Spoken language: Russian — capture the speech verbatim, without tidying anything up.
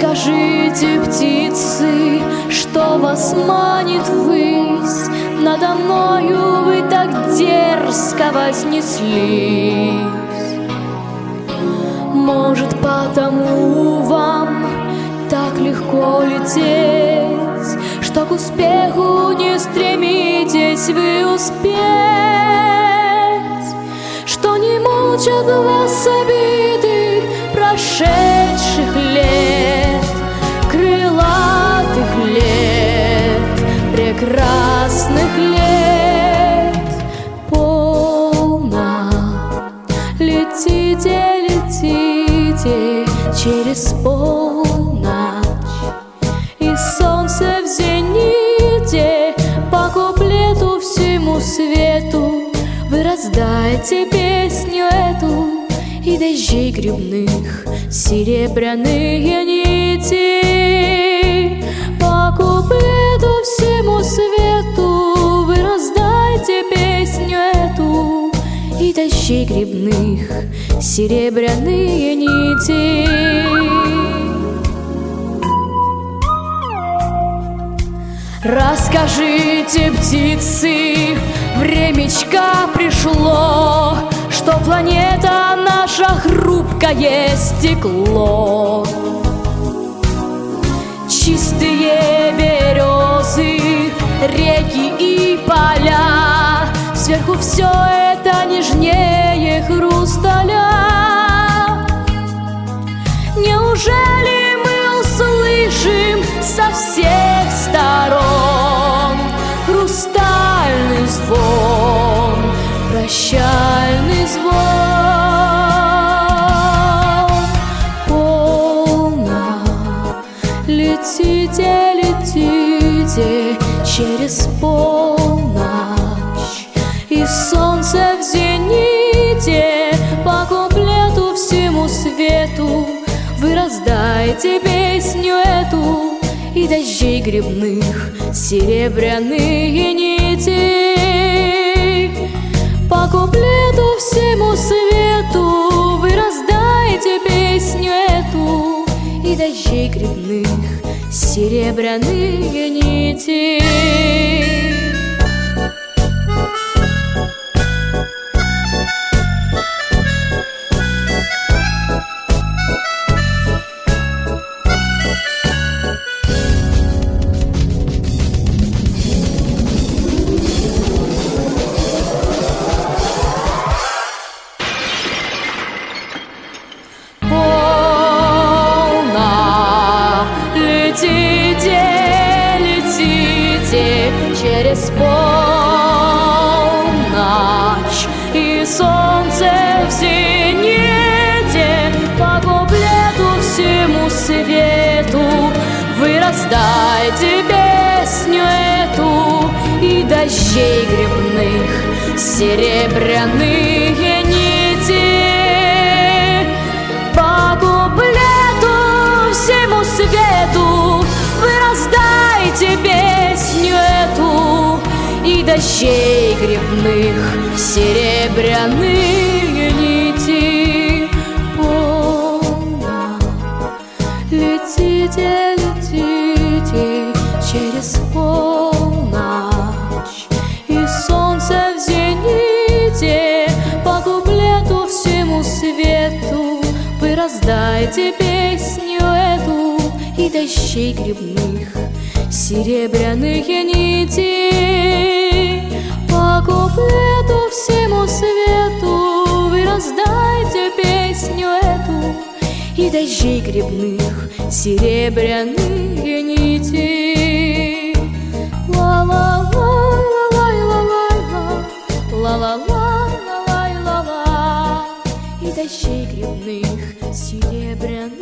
Расскажите, птицы, что вас манит ввысь, надо мною вы так дерзко вознеслись. Может, потому вам так легко лететь, что к успеху не стремитесь вы успеть, что не мучат вас обиды прошедших лет, крылатых лет, прекрасных лет. Полно, летите, летите через полночь, и солнце в зените по куплету всему свету вы раздайте песню эту, и дождей грибных серебряные нити. По куплету всему свету вы раздайте песню эту, и дождей грибных серебряные нити. Расскажите, птицы, времечко пришло, что планета наша хрупкое стекло. Чистые березы, реки и поля, сверху все это нежнее хрусталя. Неужели мы услышим со всех сторон хрустальный звон, прощальный звон? Полно, летите, летите через полночь, и солнце в зените по куплету всему свету вы раздайте песню эту, и дождей грибных серебряные нити. По куплету всему свету вы раздайте песню эту, и дождей грибных серебряные нити. Летите, летите через полночь, и солнце в зените по куплету всему свету вы раздайте песню эту, и дождей грибных серебряные нити. По куплету всему свету вы раздайте песню эту, и дождей грибных серебряные нити. Полно, летите, летите через полночь, и солнце в зените по куплету всему свету вы раздайте песню эту, и дождей грибных серебряные нити. По куплету всему свету вы раздайте песню эту, и дождей грибных серебряные нити. Ла-ла-ла-ла-ла-ла-ла-ла-ла-ла, и дождей грибных серебряных